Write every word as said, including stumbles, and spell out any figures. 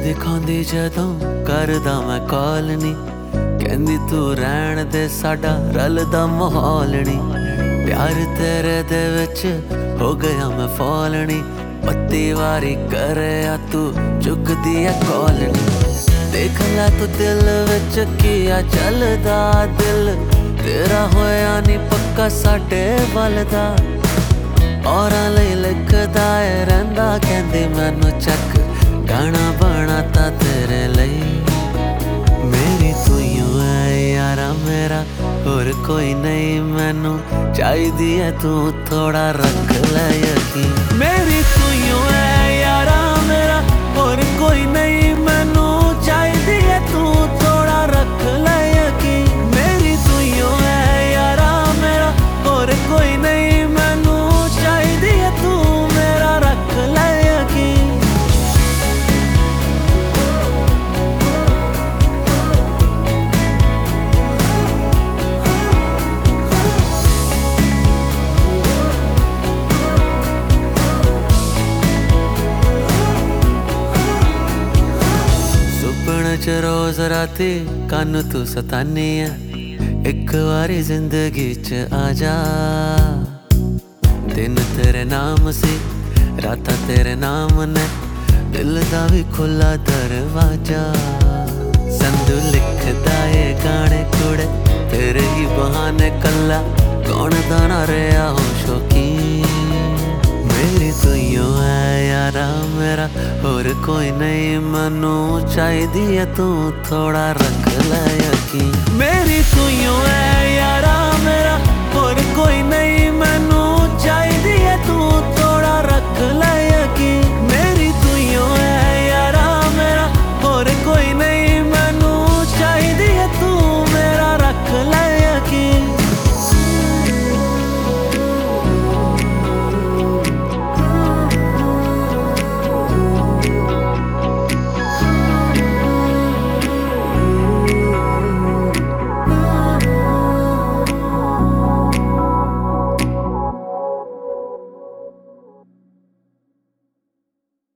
दिखांदी जदों करदा मैं कॉल नी, कहंदी तू रहण दे साडा रलदा माहौल नी। प्यार तेरे दे विच हो गया मैं फॉल नी, पत्ती वारी करे आ तू चुकदी है कॉल नी। देख लै तू दिल विच किया चलदा, दिल तेरा होया नी पक्का साडे वल दा। औरां लई लिखदा ए रहिंदा, कहंदी मैनू चक गाना बनाता तेरे लई। मेरी तू यूं है यारा मेरा, होर कोई नहीं मैनू चाहिदी है तू थोड़ा रख ले यकीन। मेरी तू यूं है यारा मेरा, होर कोई नहीं मैनू चाहिदी है तू थोड़ा रख ले यकीन। मेरी तू यूं है यारा मेरा, होर कोई नहीं मैनू चाहिदी है तू मेरा रख ले यकीन। रोज राती कानू तू सतानी है, एक बारी जिंदगी च आजा। दिन तेरे नाम सी राता तेरे नाम ने, दिल दा भी खुला दरवाजा। संधू लिखदा ये गाने कुड़े तेरे ही बहाने, कला कौन दा ना रहा हो शौकीन। मेरी तू यूं है यारा मेरा, होर कोई नहीं मैनू चाहिदी है तू थोड़ा रख ले यकीन। मेरी तू यूं है यारा